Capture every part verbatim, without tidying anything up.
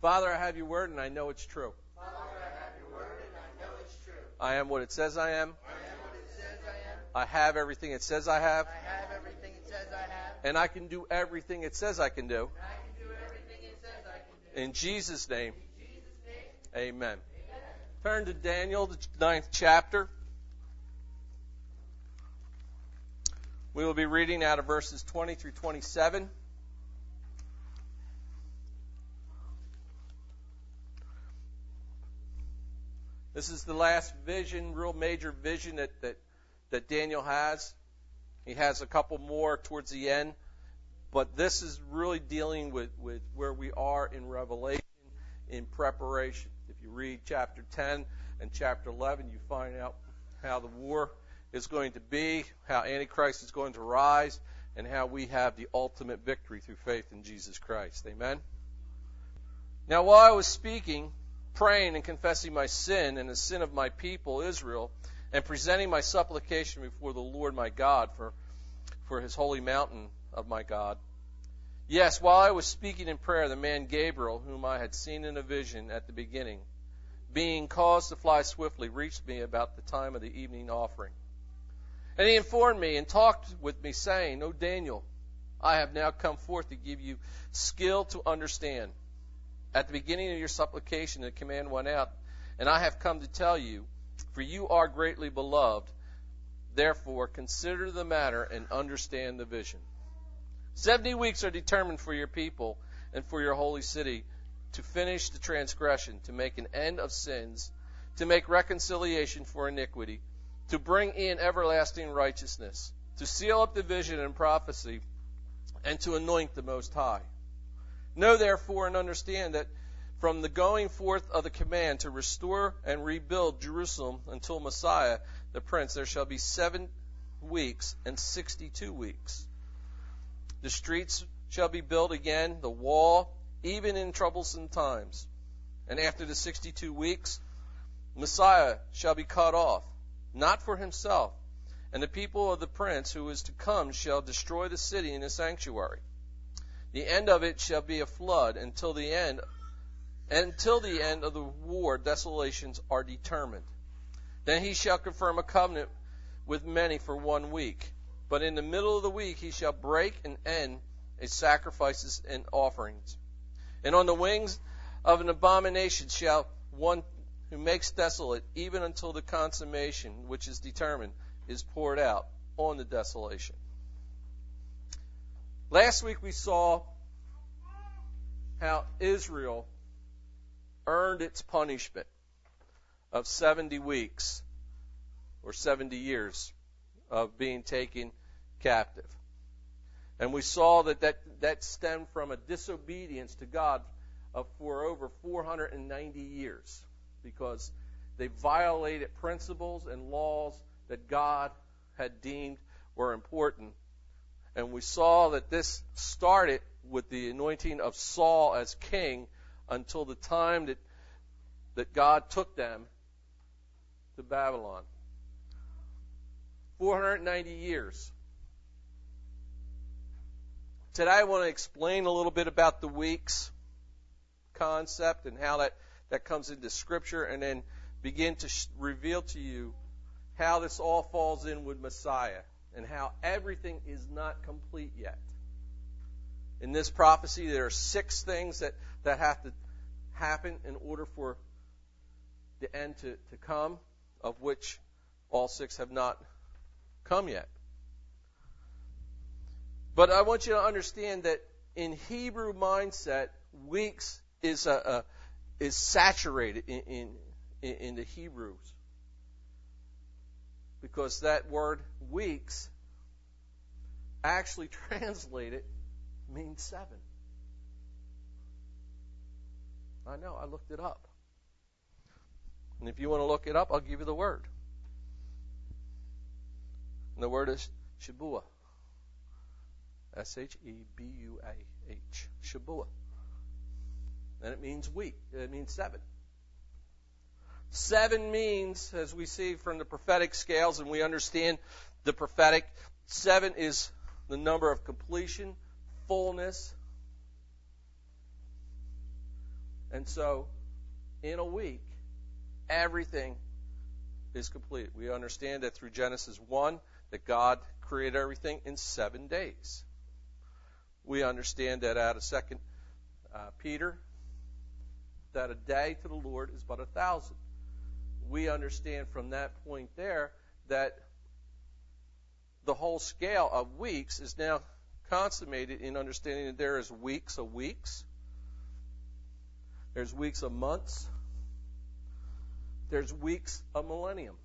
Father, I have your word, and I know it's true. Father, I have your word, and I know it's true. I am what it says I am. I am what it says I am. I have everything it says I have. I have everything it says I have. And I can do everything it says I can do. And I can do everything it says I can do. In Jesus' name, In Jesus' name, amen. amen. Turn to Daniel, the ninth chapter. We will be reading out of verses twenty through twenty-seven. This is the last vision, real major vision that, that, that Daniel has. He has a couple more towards the end. But this is really dealing with, with where we are in Revelation in preparation. If you read chapter ten and chapter eleven, you find out how the war is going to be, how Antichrist is going to rise, and how we have the ultimate victory through faith in Jesus Christ. Amen? Now, while I was speaking, praying and confessing my sin and the sin of my people Israel, and presenting my supplication before the Lord my God for, for his holy mountain of my God. Yes, while I was speaking in prayer, the man Gabriel, whom I had seen in a vision at the beginning, being caused to fly swiftly, reached me about the time of the evening offering. And he informed me and talked with me, saying, O Daniel, I have now come forth to give you skill to understand. At the beginning of your supplication, the command went out, and I have come to tell you, for you are greatly beloved. Therefore, consider the matter and understand the vision. Seventy weeks are determined for your people and for your holy city to finish the transgression, to make an end of sins, to make reconciliation for iniquity, to bring in everlasting righteousness, to seal up the vision and prophecy, and to anoint the Most High. Know therefore and understand that from the going forth of the command to restore and rebuild Jerusalem until Messiah, the Prince, there shall be seven weeks and sixty-two weeks. The streets shall be built again, the wall, even in troublesome times. And after the sixty-two weeks, Messiah shall be cut off, not for himself. And the people of the Prince who is to come shall destroy the city and the sanctuary. The end of it shall be a flood until the end until the end of the war desolations are determined. Then he shall confirm a covenant with many for one week. But in the middle of the week he shall break and end his sacrifices and offerings. And on the wings of an abomination shall one who makes desolate, even until the consummation which is determined is poured out on the desolation. Last week we saw how Israel earned its punishment of seventy weeks or seventy years of being taken captive. And we saw that that, that stemmed from a disobedience to God of for over four hundred ninety years, because they violated principles and laws that God had deemed were important. And we saw that this started with the anointing of Saul as king until the time that, that God took them to Babylon. four hundred ninety years. Today I want to explain a little bit about the weeks concept and how that, that comes into Scripture, and then begin to sh- reveal to you how this all falls in with Messiah and how everything is not complete yet. In this prophecy, there are six things that, that have to happen in order for the end to, to come, of which all six have not come yet. But I want you to understand that in Hebrew mindset, weeks is a, a is saturated in, in in the Hebrews, because that word weeks actually translated means seven. I know, I looked it up. And if you want to look it up, I'll give you the word. And the word is Shabuah. S H E B U A H. Shabuah. And it means week. It means seven. Seven means, as we see from the prophetic scales, and we understand the prophetic, seven is the number of completion, fullness. And so, in a week, everything is complete. We understand that through Genesis one, that God created everything in seven days. We understand that out of Second uh, Peter, that a day to the Lord is but a thousand. We understand from that point there that the whole scale of weeks is now consummated in understanding that there is weeks of weeks, there's weeks of months, there's weeks of millennium.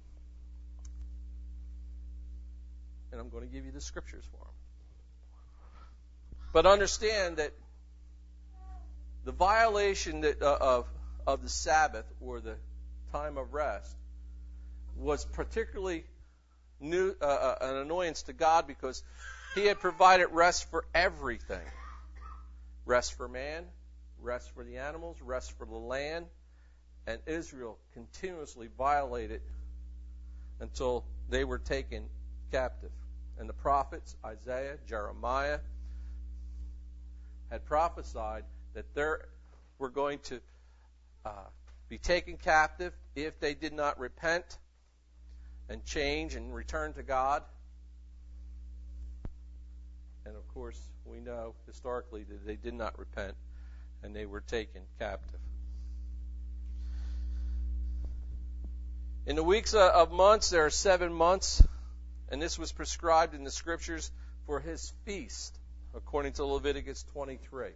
And I'm going to give you the scriptures for them. But understand that the violation that, uh, of, of the Sabbath, or the time of rest, was particularly new, uh, uh, an annoyance to God, because He had provided rest for everything. Rest for man, rest for the animals, rest for the land. And Israel continuously violated until they were taken captive. And the prophets, Isaiah, Jeremiah, had prophesied that they were going to uh, be taken captive if they did not repent and change and return to God. And of course, we know historically that they did not repent and they were taken captive. In the weeks of months, there are seven months, and this was prescribed in the Scriptures for His feast, according to Leviticus twenty-three.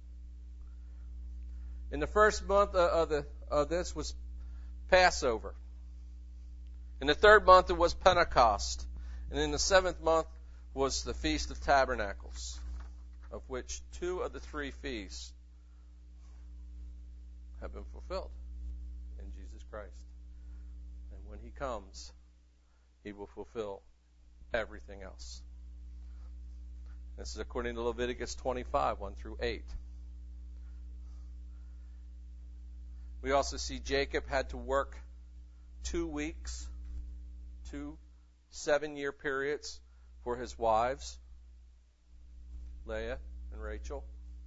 In the first month of, the, of this was Passover. In the third month, it was Pentecost. And in the seventh month was the Feast of Tabernacles, of which two of the three feasts have been fulfilled in Jesus Christ. And when He comes, He will fulfill everything else. This is according to Leviticus twenty-five, one through eight. We also see Jacob had to work two weeks, two seven-year periods for his wives, Leah and Rachel.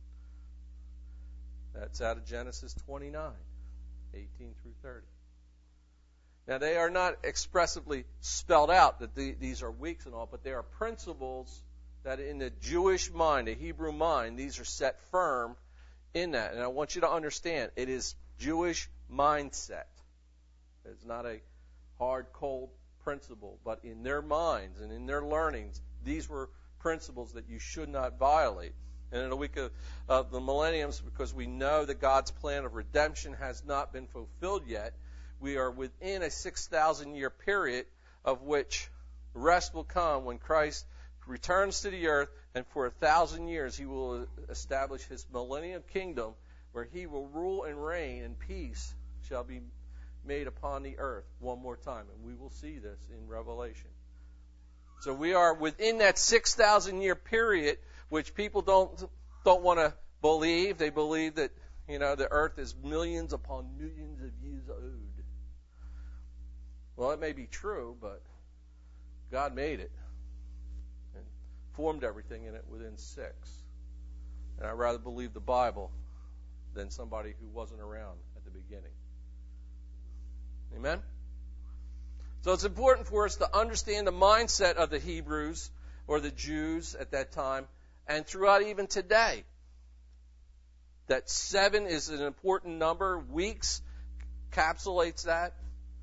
That's out of Genesis twenty-nine, eighteen through thirty. Now, they are not expressively spelled out that the, these are weeks and all, but they are principles that in the Jewish mind, the Hebrew mind, these are set firm in that. And I want you to understand, it is Jewish mindset. It's not a hard, cold principle, but in their minds and in their learnings, these were principles that you should not violate. And in the week of, of the millenniums, because we know that God's plan of redemption has not been fulfilled yet, we are within a six thousand year period of which rest will come when Christ returns to the earth, and for a thousand years He will establish His millennium kingdom, where He will rule and reign, and peace shall be made upon the earth one more time. And we will see this in Revelation. So we are within that six thousand year period, which people don't don't want to believe. They believe that, you know, the earth is millions upon millions of years old. Well, it may be true, but God made it and formed everything in it within six. And I'd rather believe the Bible than somebody who wasn't around at the beginning. Amen? So it's important for us to understand the mindset of the Hebrews or the Jews at that time, and throughout even today, that seven is an important number. Weeks capsulates that.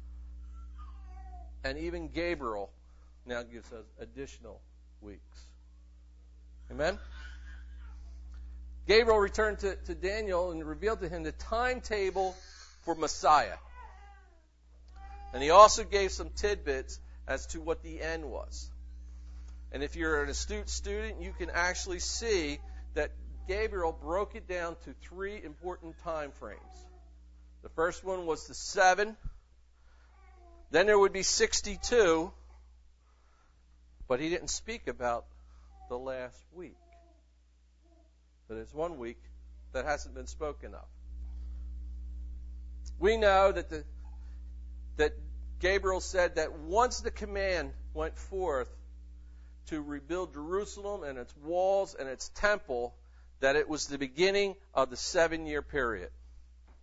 And even Gabriel now gives us additional weeks. Amen? Gabriel returned to, to Daniel and revealed to him the timetable for Messiah. And he also gave some tidbits as to what the end was. And if you're an astute student, you can actually see that Gabriel broke it down to three important time frames. The first one was the seven. Then there would be sixty-two. But he didn't speak about the last week. So there's one week that hasn't been spoken of. We know that the that Gabriel said that once the command went forth to rebuild Jerusalem and its walls and its temple, that it was the beginning of the seven-year period.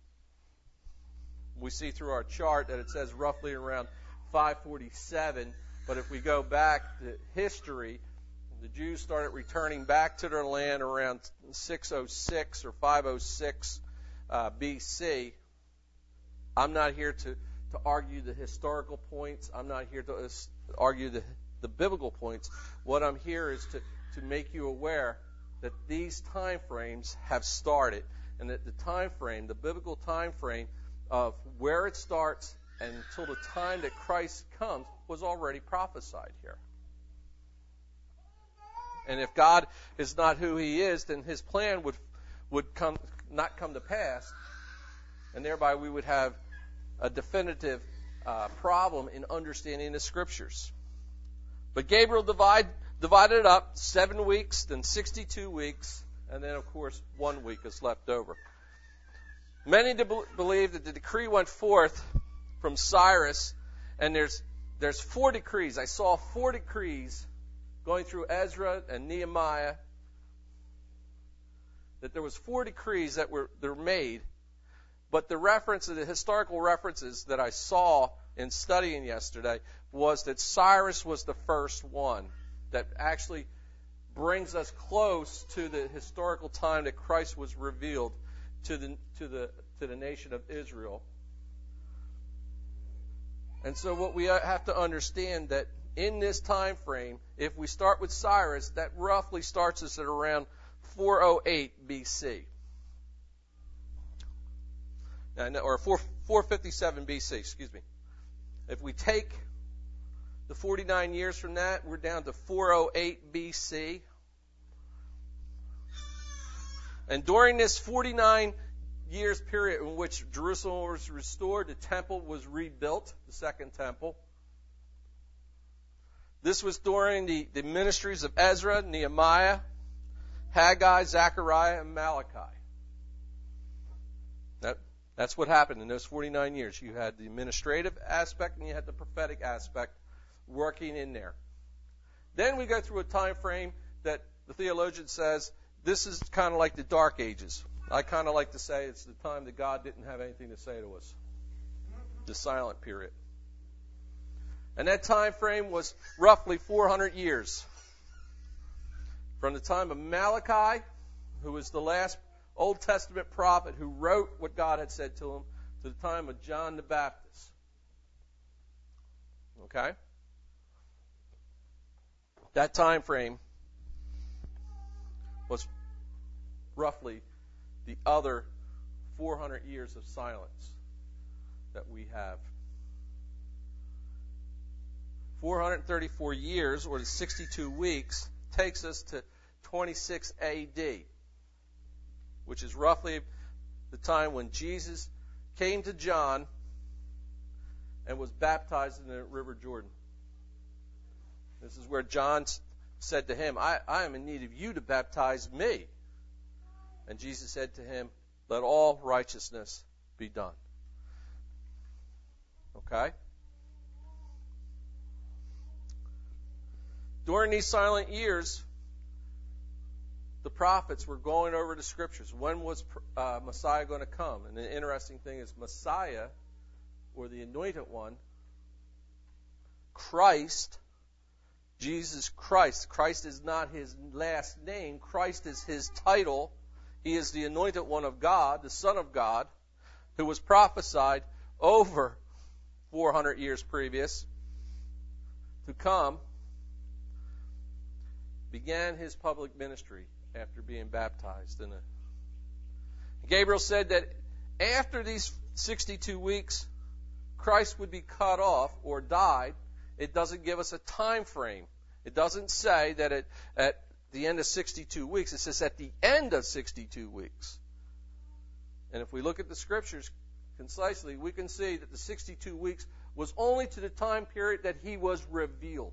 We see through our chart that it says roughly around five forty-seven. But if we go back to history, the Jews started returning back to their land around six oh six or five oh six uh, B C. I'm not here to, to argue the historical points. I'm not here to uh, argue the, the biblical points. What I'm here is to, to make you aware that these time frames have started, and that the time frame, the biblical time frame of where it starts and until the time that Christ comes was already prophesied here. And if God is not who He is, then His plan would would come not come to pass, and thereby we would have a definitive uh, problem in understanding the Scriptures. But Gabriel divide, divided it up, seven weeks, then sixty-two weeks, and then, of course, one week is left over. Many believe that the decree went forth from Cyrus, and there's there's four decrees. I saw four decrees going through Ezra and Nehemiah, that there was four decrees that were, that were made, but the reference, the historical references that I saw in studying yesterday was that Cyrus was the first one that actually brings us close to the historical time that Christ was revealed to the to the to the nation of Israel. And so what we have to understand that in this time frame, if we start with Cyrus, that roughly starts us at around four oh eight B C. Or four fifty-seven B C, excuse me. If we take the forty-nine years from that, we're down to four oh eight B C. And during this forty-nine years period in which Jerusalem was restored, the temple was rebuilt, the second temple. This was during the, the ministries of Ezra, Nehemiah, Haggai, Zechariah, and Malachi. That, that's what happened in those forty-nine years. You had the administrative aspect and you had the prophetic aspect working in there. Then we go through a time frame that the theologian says this is kind of like the Dark Ages. I kind of like to say it's the time that God didn't have anything to say to us. The silent period. And that time frame was roughly four hundred years. From the time of Malachi, who was the last Old Testament prophet who wrote what God had said to him, to the time of John the Baptist. Okay? That time frame was roughly the other four hundred years of silence that we have. four hundred thirty-four years, or the sixty-two weeks, takes us to twenty-six A D, which is roughly the time when Jesus came to John and was baptized in the River Jordan. This is where John said to him, I, I am in need of you to baptize me. And Jesus said to him, let all righteousness be done. Okay? During these silent years, the prophets were going over the Scriptures. When was uh, Messiah going to come? And the interesting thing is Messiah, or the Anointed One, Christ, Jesus Christ. Christ is not His last name. Christ is His title. He is the Anointed One of God, the Son of God, who was prophesied over four hundred years previous to come, began His public ministry after being baptized. In a... Gabriel said that after these sixty-two weeks, Christ would be cut off or died. It doesn't give us a time frame. It doesn't say that it, at the end of sixty-two weeks. It says at the end of sixty-two weeks. And if we look at the Scriptures concisely, we can see that the sixty-two weeks was only to the time period that He was revealed.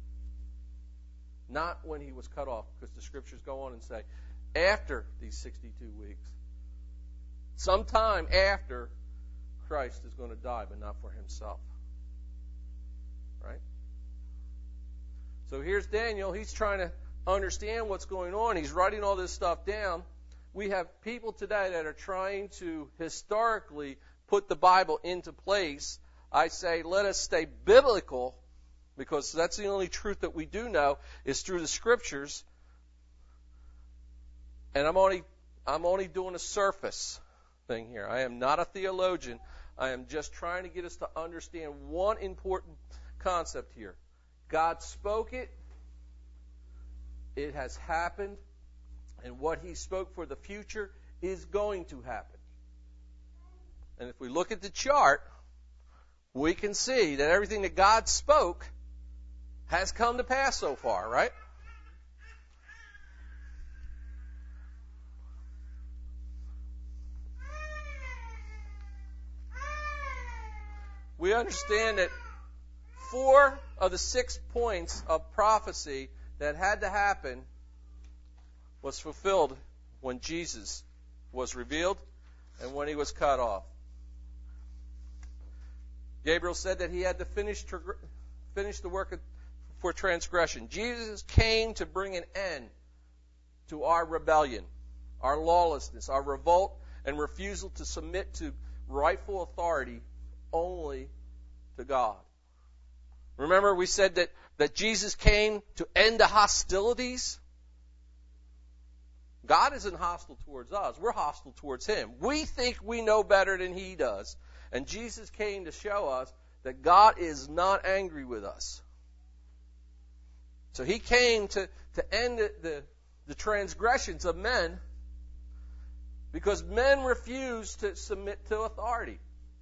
Not when He was cut off, because the Scriptures go on and say, after these sixty-two weeks, sometime after, Christ is going to die, but not for Himself. Right? So here's Daniel. He's trying to understand what's going on. He's writing all this stuff down. We have people today that are trying to historically put the Bible into place, I say let us stay biblical, because that's the only truth that we do know is through the Scriptures. And I'm only I'm only doing a surface thing here. I am not a theologian. I am just trying to get us to understand one important concept here. God spoke it. It has happened. And what He spoke for the future is going to happen. And if we look at the chart, we can see that everything that God spoke has come to pass so far, right? We understand that four of the six points of prophecy that had to happen was fulfilled when Jesus was revealed and when He was cut off. Gabriel said that He had to finish, finish the work for transgression. Jesus came to bring an end to our rebellion, our lawlessness, our revolt, and refusal to submit to rightful authority only to God. Remember, we said that, that Jesus came to end the hostilities? God isn't hostile towards us. We're hostile towards Him. We think we know better than He does. And Jesus came to show us that God is not angry with us. So He came to, to end the, the, the transgressions of men because men refuse to submit to authority.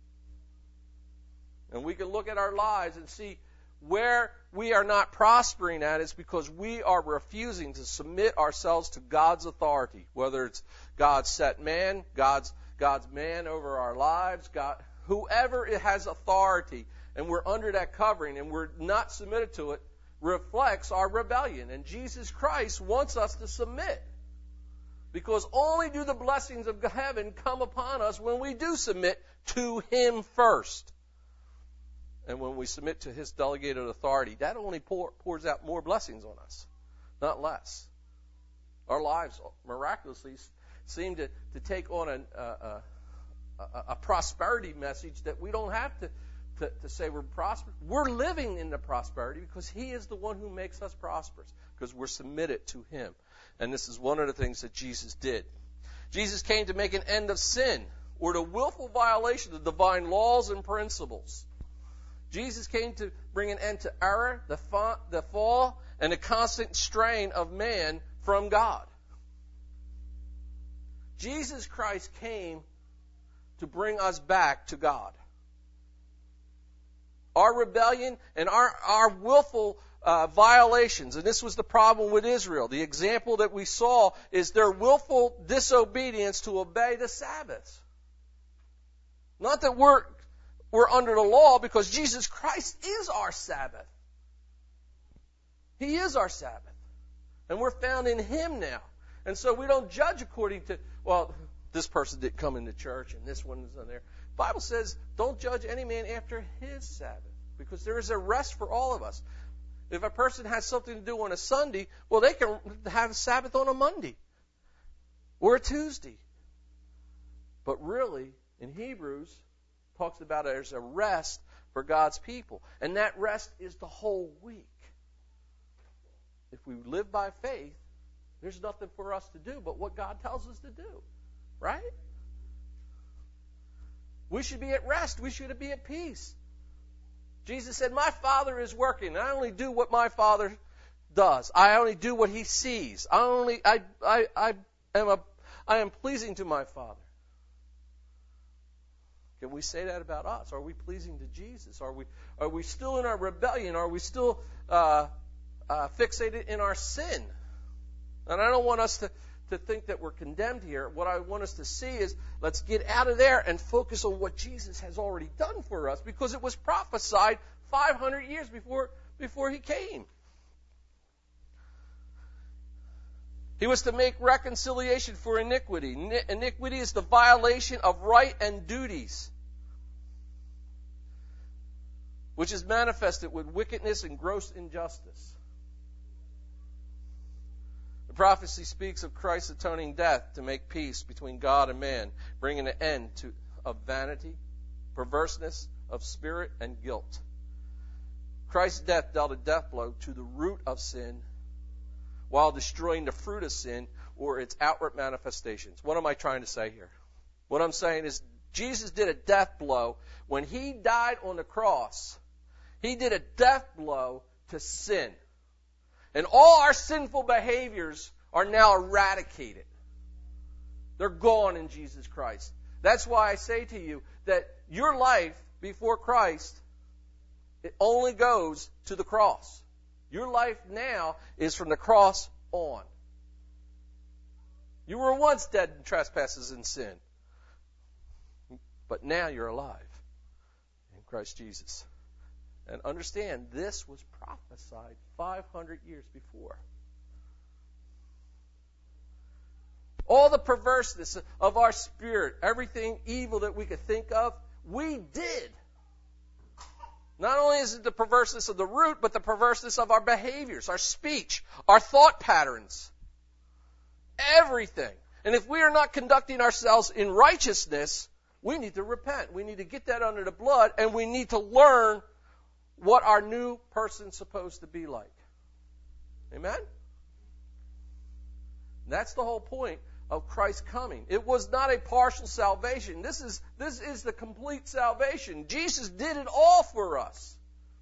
And we can look at our lives and see where we are not prospering at is because we are refusing to submit ourselves to God's authority, whether it's God's set man, God's God's man over our lives, God, whoever it has authority, and we're under that covering and we're not submitted to it, reflects our rebellion. And Jesus Christ wants us to submit. Because only do the blessings of heaven come upon us when we do submit to Him first. And when we submit to His delegated authority, that only pour, pours out more blessings on us, not less. Our lives miraculously seem to, to take on an, uh, a, a prosperity message that we don't have to, to, to say we're prosperous. We're living in the prosperity because He is the one who makes us prosperous, because we're submitted to Him. And this is one of the things that Jesus did. Jesus came to make an end of sin, or the willful violation of divine laws and principles. Jesus came to bring an end to error, the, fa- the fall, and the constant strain of man from God. Jesus Christ came to bring us back to God. Our rebellion and our, our willful uh, violations, and this was the problem with Israel. The example that we saw is their willful disobedience to obey the Sabbath. Not that we're We're under the law, because Jesus Christ is our Sabbath. He is our Sabbath. And we're found in Him now. And so we don't judge according to, well, this person didn't come into church and this one is on there. The Bible says, don't judge any man after his Sabbath, because there is a rest for all of us. If a person has something to do on a Sunday, well, they can have a Sabbath on a Monday or a Tuesday. But really, in Hebrews, talks about there's a rest for God's people. And that rest is the whole week. If we live by faith, there's nothing for us to do but what God tells us to do. Right? We should be at rest. We should be at peace. Jesus said, my Father is working. I only do what my Father does. I only do what He sees. I only I I, I am a I am pleasing to my Father. Can we say that about us? Are we pleasing to Jesus? Are we are we still in our rebellion? Are we still uh, uh, fixated in our sin? And I don't want us to, to think that we're condemned here. What I want us to see is, let's get out of there and focus on what Jesus has already done for us, because it was prophesied five hundred years before, before He came. He was to make reconciliation for iniquity. Iniquity is the violation of right and duties, which is manifested with wickedness and gross injustice. The prophecy speaks of Christ's atoning death to make peace between God and man, bringing an end to of vanity, perverseness of spirit, and guilt. Christ's death dealt a death blow to the root of sin while destroying the fruit of sin or its outward manifestations. What am I trying to say here? What I'm saying is Jesus did a death blow. When he died on the cross, he did a death blow to sin. And all our sinful behaviors are now eradicated. They're gone in Jesus Christ. That's why I say to you that your life before Christ, it only goes to the cross. Your life now is from the cross on. You were once dead in trespasses and sin. But now you're alive in Christ Jesus. And understand, this was prophesied five hundred years before. All the perverseness of our spirit, everything evil that we could think of, we did. Not only is it the perverseness of the root, but the perverseness of our behaviors, our speech, our thought patterns. Everything. And if we are not conducting ourselves in righteousness, we need to repent. We need to get that under the blood, and we need to learn what our new person's supposed to be like. Amen? That's the whole point of Christ coming. It was not a partial salvation. This is, this is the complete salvation. Jesus did it all for us.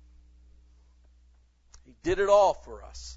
He did it all for us.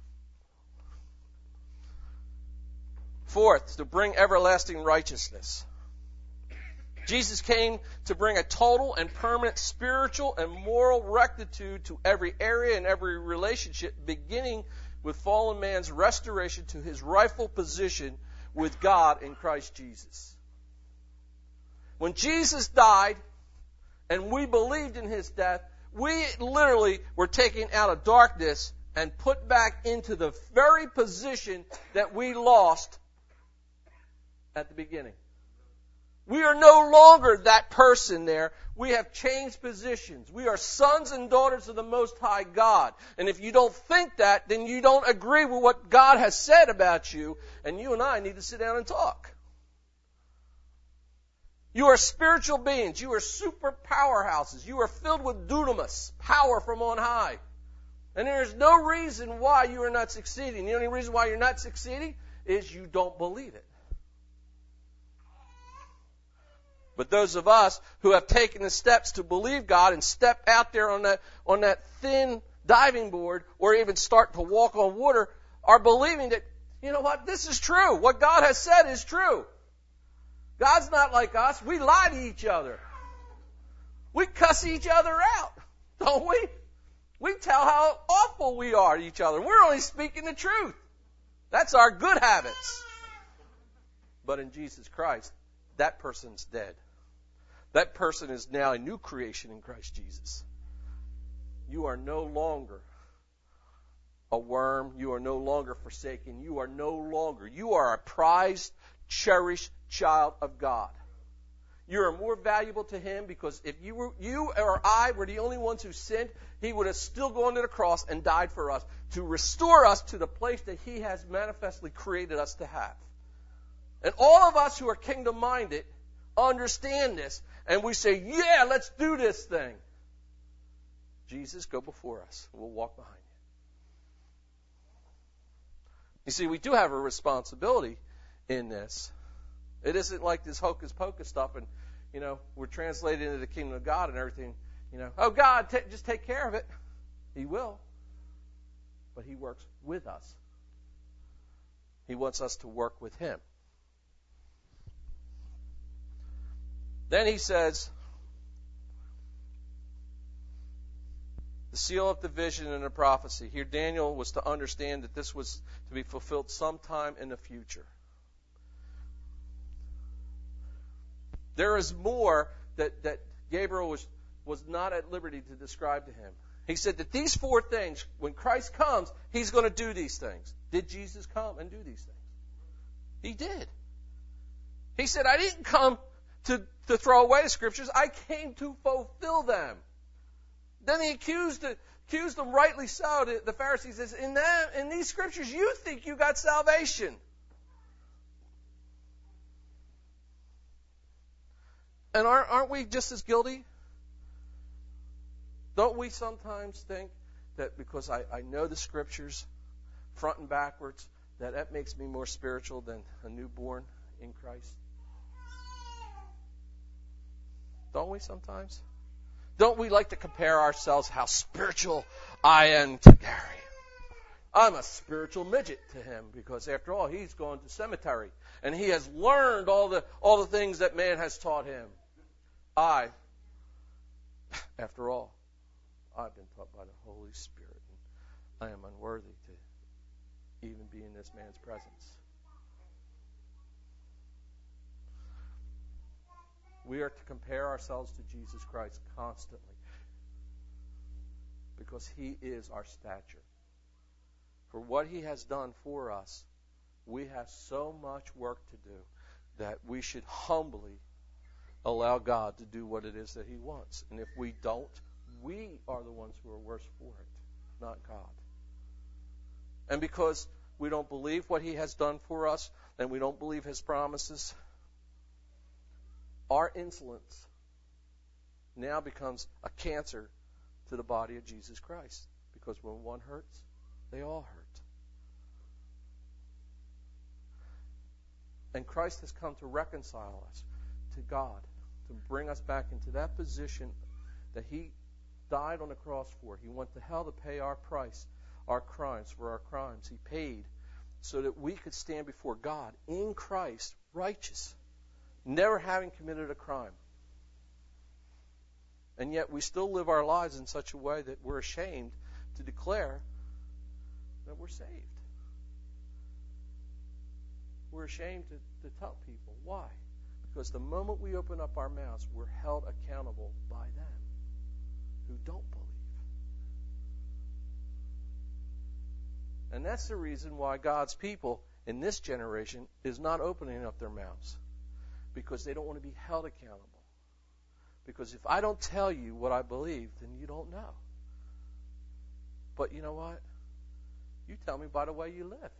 Fourth, to bring everlasting righteousness. Jesus came to bring a total and permanent spiritual and moral rectitude to every area and every relationship, beginning with fallen man's restoration to his rightful position with God in Christ Jesus. When Jesus died and we believed in his death, we literally were taken out of darkness and put back into the very position that we lost at the beginning. We are no longer that person there. We have changed positions. We are sons and daughters of the Most High God. And if you don't think that, then you don't agree with what God has said about you. And you and I need to sit down and talk. You are spiritual beings. You are super powerhouses. You are filled with dunamis, power from on high. And there is no reason why you are not succeeding. The only reason why you're not succeeding is you don't believe it. But those of us who have taken the steps to believe God and step out there on that, on that thin diving board or even start to walk on water are believing that, you know what, this is true. What God has said is true. God's not like us. We lie to each other. We cuss each other out, don't we? We tell how awful we are to each other. We're only speaking the truth. That's our good habits. But in Jesus Christ, that person's dead. That person is now a new creation in Christ Jesus. You are no longer a worm. You are no longer forsaken. You are no longer. You are a prized, cherished child of God. You are more valuable to Him because if you were, you or I were the only ones who sinned, He would have still gone to the cross and died for us to restore us to the place that He has manifestly created us to have. And all of us who are kingdom-minded understand this, and we say, yeah, let's do this thing. Jesus, go before us. We'll walk behind you. You see, we do have a responsibility in this. It isn't like this hocus-pocus stuff, and, you know, we're translated into the kingdom of God and everything. You know, oh, God, t- just take care of it. He will. But He works with us. He wants us to work with Him. Then he says, to seal up the vision and the prophecy. Here Daniel was to understand that this was to be fulfilled sometime in the future. There is more that, that Gabriel was, was not at liberty to describe to him. He said that these four things, when Christ comes, He's going to do these things. Did Jesus come and do these things? He did. He said, I didn't come to, to throw away the Scriptures. I came to fulfill them. Then he accused, accused them rightly so. The, the Pharisees says, in, that, in these Scriptures, you think you got salvation. And aren't, aren't we just as guilty? Don't we sometimes think that because I, I know the Scriptures front and backwards, that that makes me more spiritual than a newborn in Christ? Don't we sometimes? Don't we like to compare ourselves, how spiritual I am to Gary? I'm a spiritual midget to him because, after all, he's gone to seminary and he has learned all the all the things that man has taught him. I, after all, I've been taught by the Holy Spirit, and I am unworthy to even be in this man's presence. We are to compare ourselves to Jesus Christ constantly because he is our stature. For what he has done for us, we have so much work to do that we should humbly allow God to do what it is that he wants. And if we don't, we are the ones who are worse for it, not God. And because we don't believe what he has done for us, and we don't believe his promises, our insolence now becomes a cancer to the body of Jesus Christ. Because when one hurts, they all hurt. And Christ has come to reconcile us to God, to bring us back into that position that he died on the cross for. He went to hell to pay our price, our crimes, for our crimes. He paid so that we could stand before God in Christ, righteous, never having committed a crime. And yet we still live our lives in such a way that we're ashamed to declare that we're saved. We're ashamed to, to tell people. Why? Because the moment we open up our mouths, we're held accountable by them who don't believe. And that's the reason why God's people in this generation is not opening up their mouths. Because they don't want to be held accountable. Because if I don't tell you what I believe, then you don't know. But you know what? You tell me by the way you live.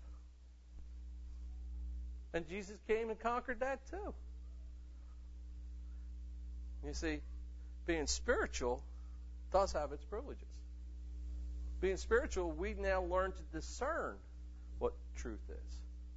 And Jesus came and conquered that too. You see, being spiritual does have its privileges. Being spiritual, we now learn to discern what truth is.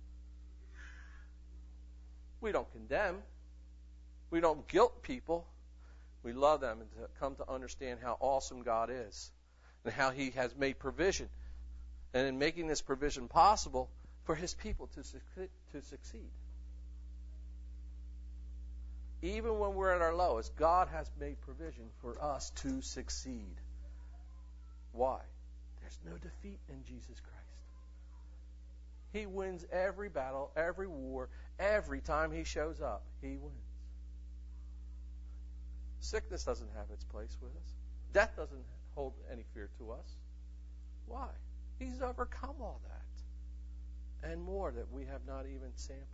We don't condemn. We don't guilt people. We love them and to come to understand how awesome God is and how he has made provision. And in making this provision possible for his people to to succeed. Even when we're at our lowest, God has made provision for us to succeed. Why? There's no defeat in Jesus Christ. He wins every battle, every war, every time he shows up. He wins. Sickness doesn't have its place with us. Death doesn't hold any fear to us. Why? He's overcome all that. And more that we have not even sampled.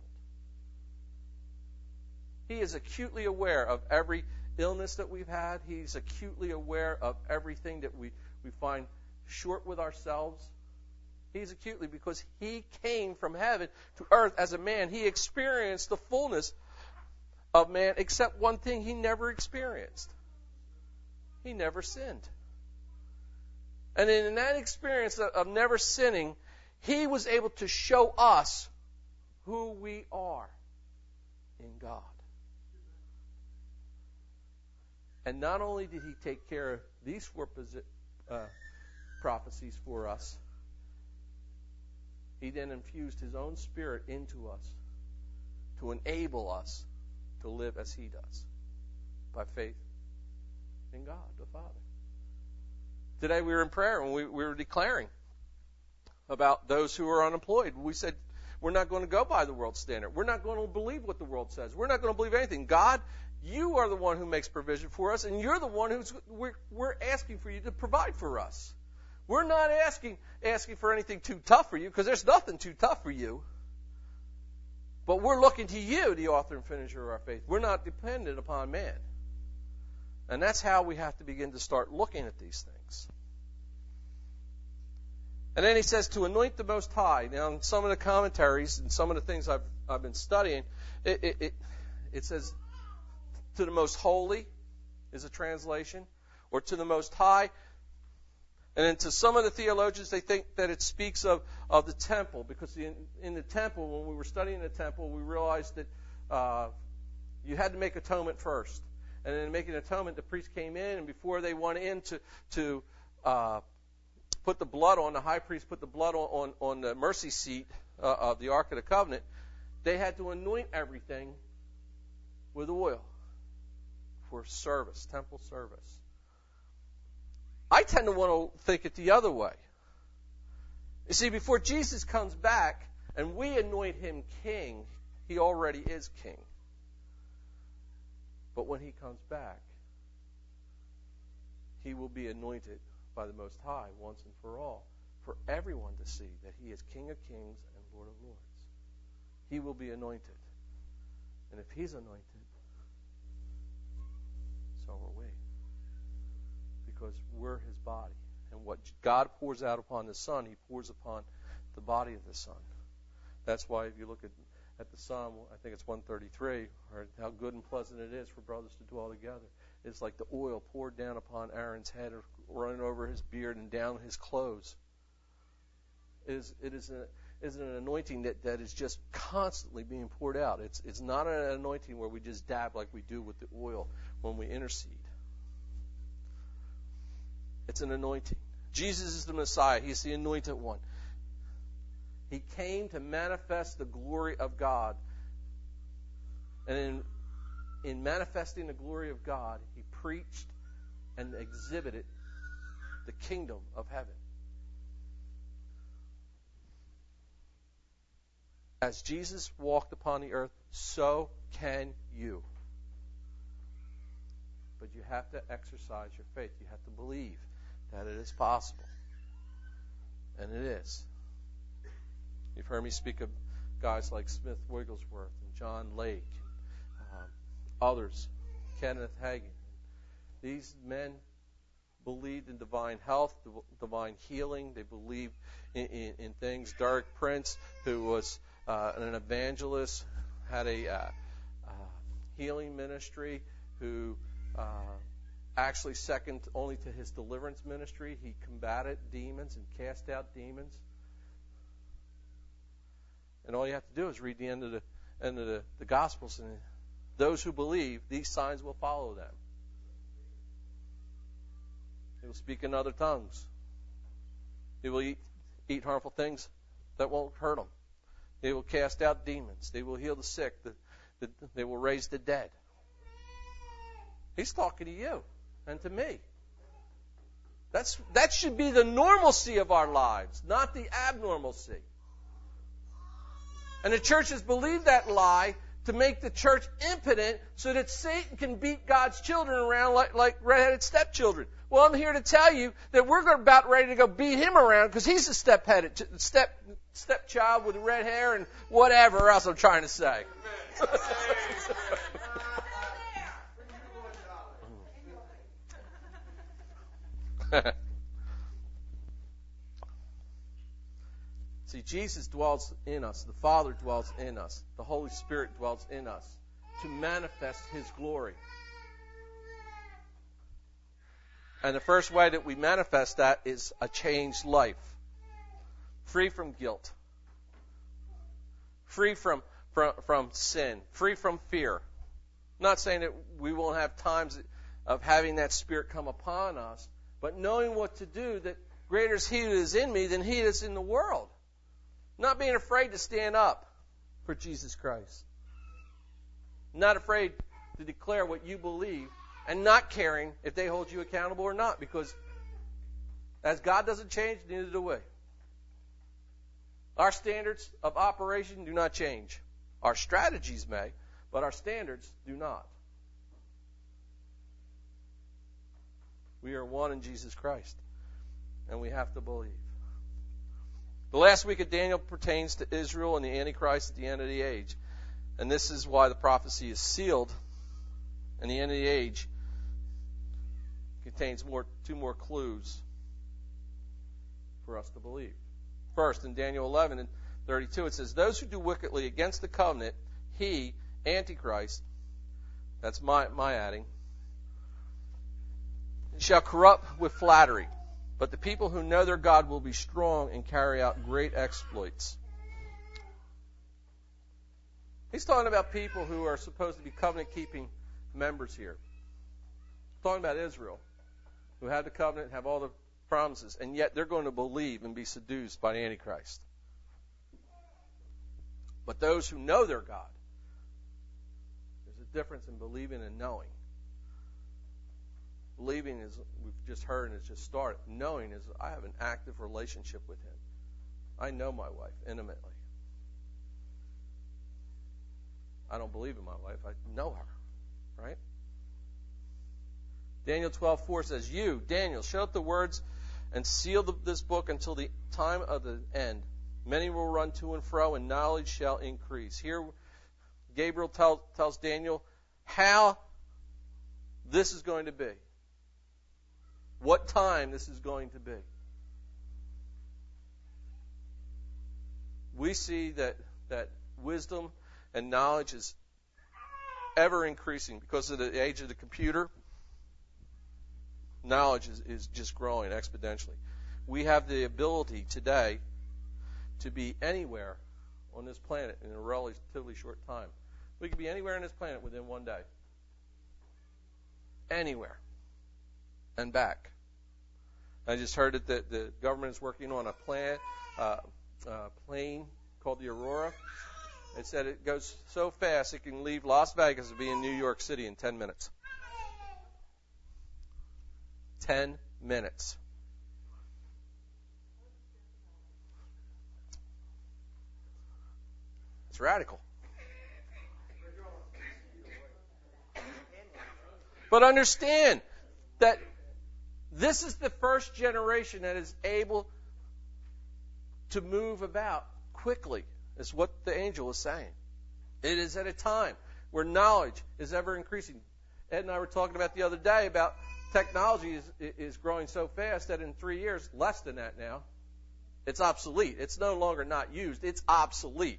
He is acutely aware of every illness that we've had. He's acutely aware of everything that we, we find short with ourselves. He's acutely, because he came from heaven to earth as a man. He experienced the fullness of man, except one thing he never experienced. He never sinned. And in that experience of never sinning, he was able to show us who we are in God. And not only did he take care of these four uh, prophecies for us, he then infused his own Spirit into us to enable us to live as he does, by faith in God the Father. Today we were in prayer and we, we were declaring about those who are unemployed. We said, we're not going to go by the world standard. We're not going to believe what the world says. We're not going to believe anything. God, you are the one who makes provision for us, and you're the one who's we're, we're asking for you to provide for us. We're not asking asking for anything too tough for you, because there's nothing too tough for you. But we're looking to you, the author and finisher of our faith. We're not dependent upon man. And that's how we have to begin to start looking at these things. And then he says to anoint the Most High. Now, in some of the commentaries and some of the things I've I've been studying, it it, it, it says to the most holy is a translation, or to the most high. And then to some of the theologians, they think that it speaks of, of the temple, because in, in the temple, when we were studying the temple, we realized that uh, you had to make atonement first. And then to make an atonement, the priest came in, and before they went in to, to uh, put the blood on, the high priest put the blood on, on, on the mercy seat uh, of the Ark of the Covenant, they had to anoint everything with oil for service, temple service. I tend to want to think it the other way. You see, before Jesus comes back and we anoint him king, he already is king. But when he comes back, he will be anointed by the Most High once and for all, for everyone to see that he is King of kings and Lord of lords. He will be anointed. And if he's anointed, so are we. Because we're his body. And what God pours out upon the Son, he pours upon the body of the Son. That's why if you look at, at the Psalm, I think it's one thirty-three, or how good and pleasant it is for brothers to dwell together. It's like the oil poured down upon Aaron's head, or running over his beard and down his clothes. It is, it is, a, is an anointing that, that is just constantly being poured out. It's, it's not an anointing where we just dab like we do with the oil when we intercede. It's an anointing. Jesus is the Messiah. He's the anointed one. He came to manifest the glory of God. And in, in manifesting the glory of God, he preached and exhibited the kingdom of heaven. As Jesus walked upon the earth, so can you. But you have to exercise your faith. You have to believe that it is possible. And it is. You've heard me speak of guys like Smith Wigglesworth and John Lake, and, um, others, Kenneth Hagin. These men believed in divine health, divine healing. They believed in, in, in things. Derek Prince, who was uh, an evangelist, had a uh, uh, healing ministry, who uh, actually second only to his deliverance ministry, he combated demons and cast out demons. And all you have to do is read the end of the end of the, the Gospels, and those who believe, these signs will follow them. They will speak in other tongues. They will eat, eat harmful things that won't hurt them. They will cast out demons. They will heal the sick. The, the, they will raise the dead. He's talking to you and to me. That's that should be the normalcy of our lives, not the abnormalcy. And the church has believed that lie to make the church impotent so that Satan can beat God's children around like, like red-headed stepchildren. Well, I'm here to tell you that we're about ready to go beat him around because he's a step-headed step stepchild with red hair and whatever else I'm trying to say. See, Jesus dwells in us. The Father dwells in us. The Holy Spirit dwells in us to manifest his glory. And the first way that we manifest that is a changed life. Free from guilt. Free from, from, from sin. Free from fear. I'm not saying that we won't have times of having that Spirit come upon us, but knowing what to do, that greater is he who is in me than he that is in the world. Not being afraid to stand up for Jesus Christ. Not afraid to declare what you believe, and not caring if they hold you accountable or not, because as God doesn't change, neither do we. Our standards of operation do not change. Our strategies may, but our standards do not. We are one in Jesus Christ, and we have to believe. The last week of Daniel pertains to Israel and the Antichrist at the end of the age. And this is why the prophecy is sealed. And the end of the age contains more, two more clues for us to believe. First, in Daniel eleven and thirty-two, it says, "Those who do wickedly against the covenant, he, Antichrist, That's my, my adding. Shall corrupt with flattery, but the people who know their God will be strong and carry out great exploits. He's talking about people who are supposed to be covenant-keeping members here. He's talking about Israel, who had the covenant, have all the promises, and yet they're going to believe and be seduced by the Antichrist. But those who know their God, there's a difference in believing and knowing. Believing is, we've just heard and it's just started. Knowing is, I have an active relationship with Him. I know my wife intimately. I don't believe in my wife. I know her. Right? Daniel twelve four says, You, Daniel, shut up the words and seal the, this book until the time of the end. Many will run to and fro, and knowledge shall increase. Here, Gabriel tell, tells Daniel how this is going to be. What time this is going to be. We see that, that wisdom and knowledge is ever increasing because of the age of the computer. Knowledge is, is just growing exponentially. We have the ability today to be anywhere on this planet in a relatively short time. We could be anywhere on this planet within one day. Anywhere. And back. I just heard that the, the government is working on a plan, uh, uh, plane called the Aurora. It said it goes so fast it can leave Las Vegas and be in New York City in ten minutes. Ten minutes. It's radical. But understand that this is the first generation that is able to move about quickly, is what the angel is saying. It is at a time where knowledge is ever increasing. Ed and I were talking about the other day about technology is, is growing so fast that in three years, less than that now, it's obsolete. It's no longer not used. It's obsolete.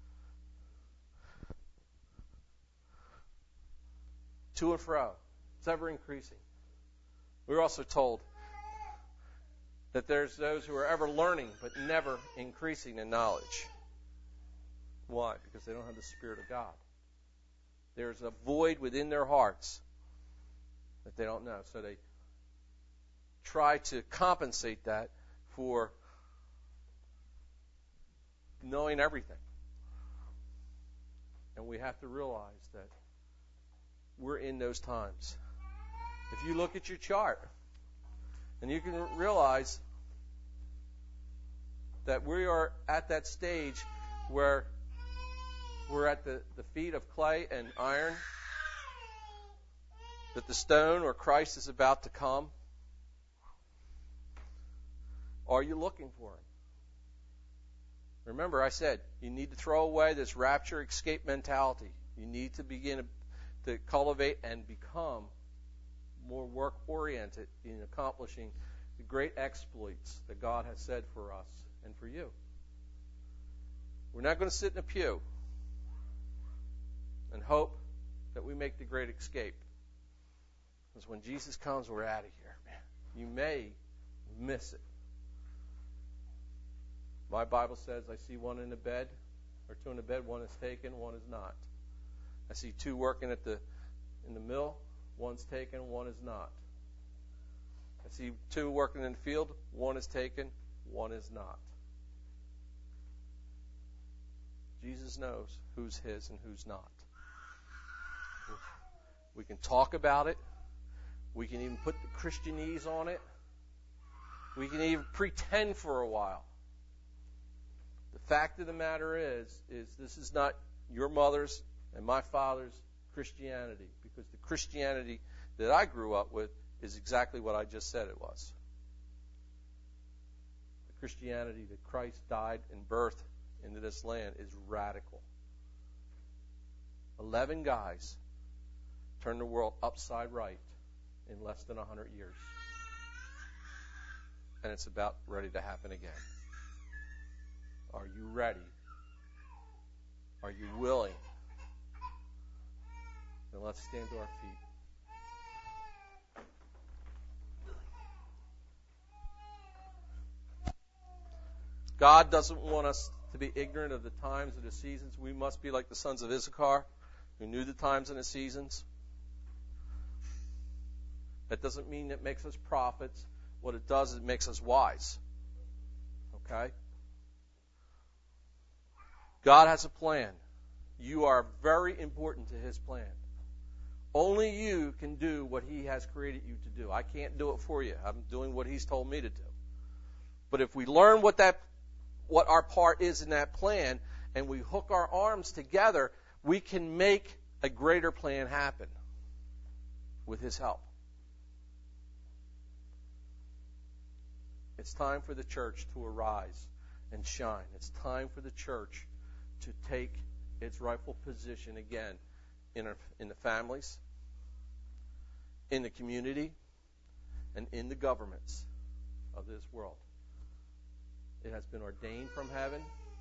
To and fro. It's ever increasing. We're also told that there's those who are ever learning but never increasing in knowledge. Why? Because they don't have the Spirit of God. There's a void within their hearts that they don't know. So they try to compensate that for knowing everything. And we have to realize that we're in those times. If you look at your chart, and you can realize that we are at that stage where we're at the, the feet of clay and iron, that the stone or Christ is about to come. Are you looking for Him? Remember, I said, you need to throw away this rapture escape mentality. You need to begin to cultivate and become more work-oriented in accomplishing the great exploits that God has said for us and for you. We're not going to sit in a pew and hope that we make the great escape. Because when Jesus comes, we're out of here, man. You may miss it. My Bible says I see one in the bed, or two in the bed, one is taken, one is not. I see two working at the in the mill, one's taken, one is not. I see two working in the field, one is taken, one is not. Jesus knows who's His and who's not. We can talk about it. We can even put the Christianese on it. We can even pretend for a while. The fact of the matter is, is this is not your mother's and my father's Christianity, because the Christianity that I grew up with is exactly what I just said it was. The Christianity that Christ died and birthed into this land is radical. Eleven guys turned the world upside right in less than a hundred years. And it's about ready to happen again. Are you ready? Are you willing? And let's stand to our feet. God doesn't want us to be ignorant of the times and the seasons. We must be like the sons of Issachar, who knew the times and the seasons. That doesn't mean it makes us prophets. What it does is it makes us wise. Okay? God has a plan. You are very important to His plan. Only you can do what He has created you to do. I can't do it for you. I'm doing what He's told me to do. But if we learn what that what our part is in that plan, and we hook our arms together, we can make a greater plan happen with His help. It's time for the church to arise and shine. It's time for the church to take its rightful position again in, our, in the families, in the community, and in the governments of this world. It has been ordained from heaven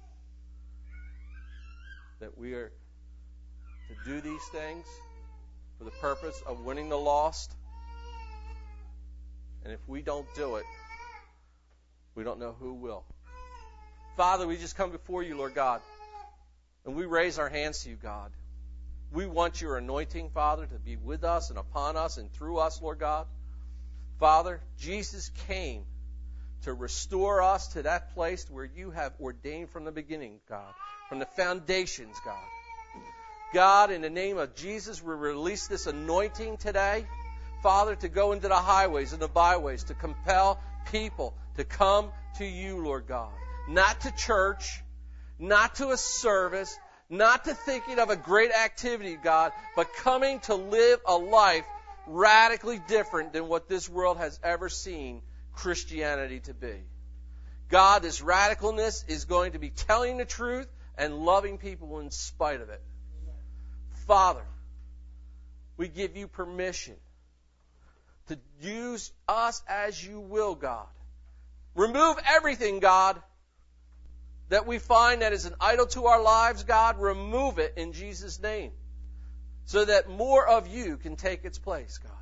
that we are to do these things for the purpose of winning the lost. And if we don't do it, we don't know who will. Father, we just come before you, Lord God, and we raise our hands to you, God. We want your anointing, Father, to be with us and upon us and through us, Lord God. Father, Jesus came to restore us to that place where you have ordained from the beginning, God, from the foundations, God. God, in the name of Jesus, we release this anointing today, Father, to go into the highways and the byways, to compel people to come to you, Lord God. Not to church, not to a service, not to thinking of a great activity, God, but coming to live a life radically different than what this world has ever seen Christianity to be. God, this radicalness is going to be telling the truth and loving people in spite of it. Father, we give you permission to use us as you will, God. Remove everything, God, that we find that is an idol to our lives, God. Remove it in Jesus' name so that more of you can take its place, God.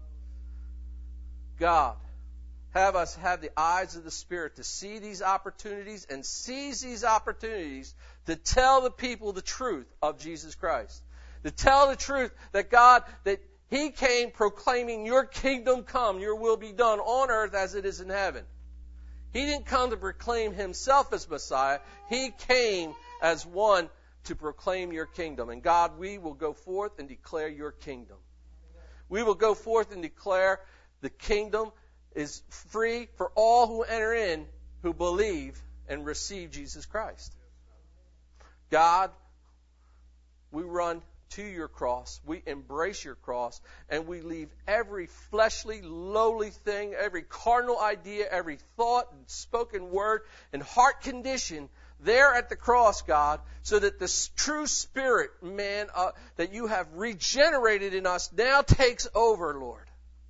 God, have us have the eyes of the Spirit to see these opportunities and seize these opportunities to tell the people the truth of Jesus Christ. To tell the truth that God, that He came proclaiming your kingdom come, your will be done on earth as it is in heaven. He didn't come to proclaim Himself as Messiah. He came as one to proclaim your kingdom. And God, we will go forth and declare your kingdom. We will go forth and declare the kingdom is free for all who enter in, who believe and receive Jesus Christ. God, we run to your cross, we embrace your cross, and we leave every fleshly, lowly thing, every carnal idea, every thought and spoken word and heart condition there at the cross, God, so that the true spirit, man, uh, that you have regenerated in us now takes over, Lord.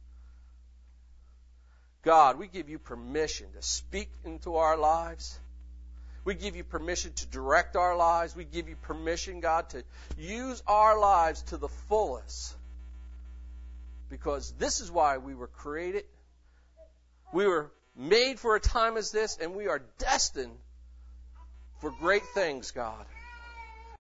God, we give you permission to speak into our lives. We give you permission to direct our lives. We give you permission, God, to use our lives to the fullest. Because this is why we were created. We were made for a time as this, and we are destined for great things, God.